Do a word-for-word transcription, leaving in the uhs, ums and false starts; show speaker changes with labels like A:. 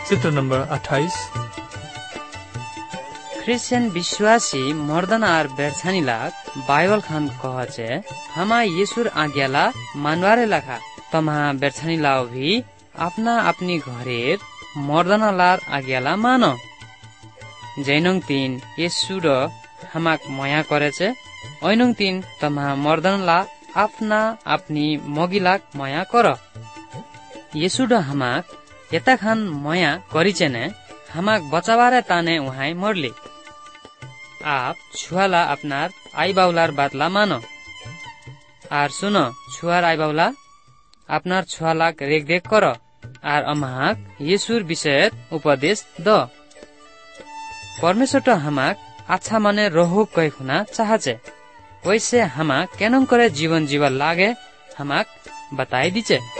A: चित्र नंबर अट्ठाईस।
B: क्रिश्चियन विश्वासी मर्दन आर बेरछानीला बाइबल खान कह छे हमा यीशुर आज्ञाला मानवारे लाखा तमा बेरछानीलाओ भी अपना अपनी घरेर मर्दनालार आज्ञाला मानो जैनंग तीन यीशु र हमाक मया करेছে ओइनंग तीन तमा मर्दनला अपना अपनी मगिलाक मया कर यीशु र हमाक यता खान मया करिचेने हमाक बचावारे ताने उहाई मरली आप छुआला अपनार आई बाउलार बातला मानो आर सुनो छुआर आई बाउला अपनार छुआलाक रेख देख कर आर अमाक यीशुर विषय उपदेश द परमेश्वर तो हमाक अच्छा मने रहो कई खुना चाहचे वैसे हमाक केनम करे जीवन जीवन लागे हमाक बताई दीचे।